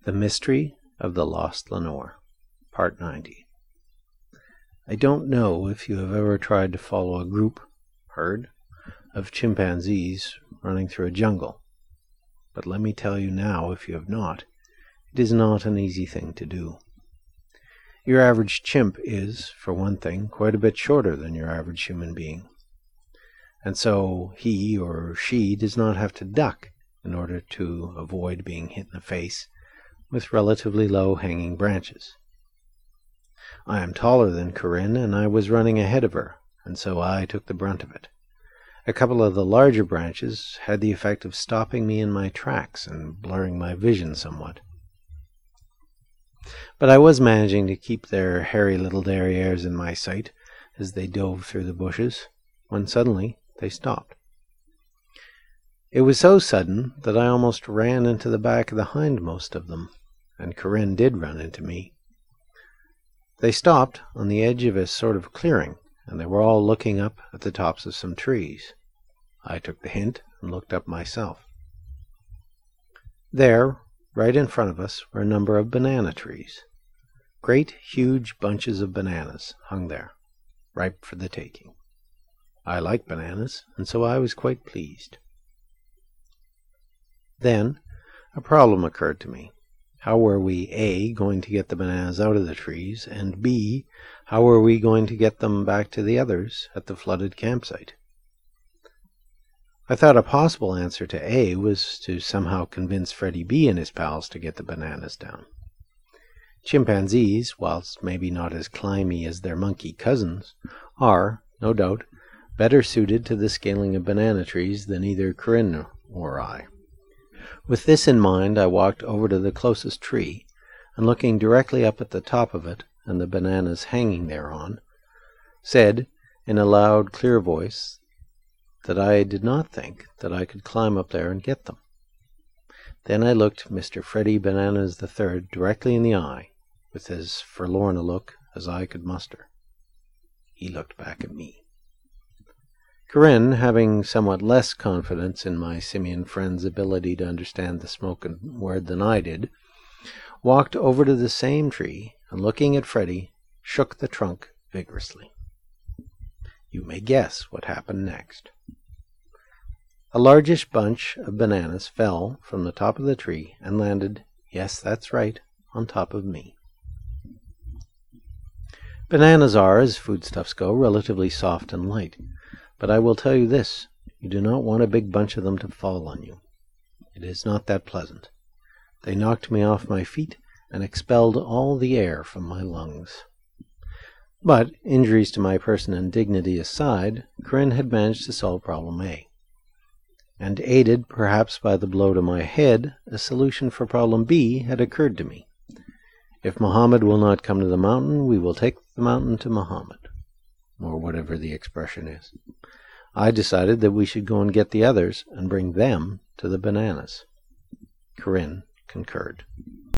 The Mystery of the Lost Lenore, Part 90. I don't know if you have ever tried to follow a herd, of chimpanzees running through a jungle, but let me tell you now, if you have not, it is not an easy thing to do. Your average chimp is, for one thing, quite a bit shorter than your average human being, and so he or she does not have to duck in order to avoid being hit in the face with relatively low-hanging branches. I am taller than Corinne, and I was running ahead of her, and so I took the brunt of it. A couple of the larger branches had the effect of stopping me in my tracks and blurring my vision somewhat. But I was managing to keep their hairy little derrieres in my sight as they dove through the bushes, when suddenly they stopped. It was so sudden that I almost ran into the back of the hindmost of them, and Corinne did run into me. They stopped on the edge of a sort of clearing, and they were all looking up at the tops of some trees. I took the hint and looked up myself. There, right in front of us, were a number of banana trees. Great, huge bunches of bananas hung there, ripe for the taking. I like bananas, and so I was quite pleased. Then a problem occurred to me. How were we, A, going to get the bananas out of the trees, and B, how were we going to get them back to the others at the flooded campsite? I thought a possible answer to A was to somehow convince Freddie B and his pals to get the bananas down. Chimpanzees, whilst maybe not as climby as their monkey cousins, are, no doubt, better suited to the scaling of banana trees than either Corinne or I. With this in mind, I walked over to the closest tree, and looking directly up at the top of it and the bananas hanging thereon, said in a loud, clear voice that I did not think that I could climb up there and get them. Then I looked Mr. Freddie Bananas III directly in the eye, with as forlorn a look as I could muster. He looked back at me. Corinne, having somewhat less confidence in my simian friend's ability to understand the spoken word than I did, walked over to the same tree, and looking at Freddie, shook the trunk vigorously. You may guess what happened next. A largish bunch of bananas fell from the top of the tree and landed, yes, that's right, on top of me. Bananas are, as foodstuffs go, relatively soft and light. But I will tell you this, you do not want a big bunch of them to fall on you. It is not that pleasant. They knocked me off my feet and expelled all the air from my lungs. But, injuries to my person and dignity aside, Corinne had managed to solve problem A. And aided, perhaps, by the blow to my head, a solution for problem B had occurred to me. If Muhammad will not come to the mountain, we will take the mountain to Muhammad, or whatever the expression is. I decided that we should go and get the others and bring them to the bananas. Corinne concurred.